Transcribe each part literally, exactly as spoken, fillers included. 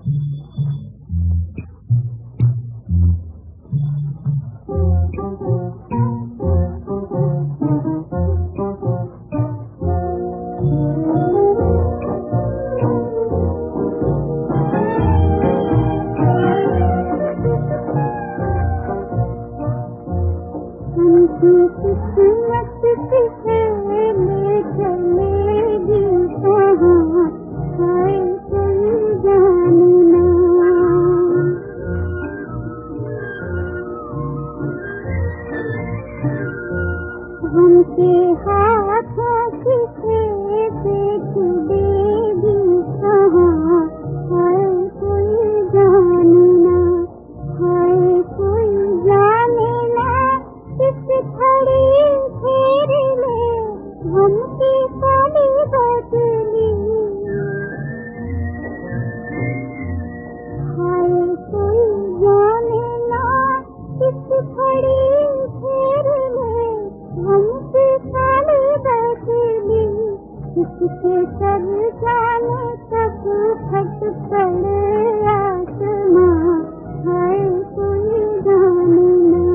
उनके हाथों की देख देगी कहाँ, हाय कोई जाने ना, हाय कोई जाने ना, किस खड़ी फेरी में हमकी साली बदली, हाय कोई जाने ना, किस खड़ी फेरी में हमसे साली बदली, किसके सर जाने तक फट पड़े आसमां, हाय कोई जाने ना।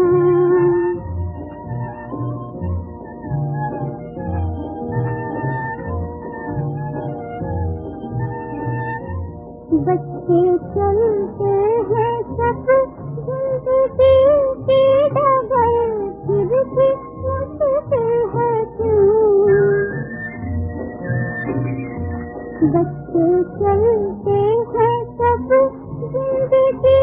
बच्चे चलते हैं सब जिंदगी की डगर, फिर भी मुझसे है क्यों, बच्चे चलते हैं सब जिंदगी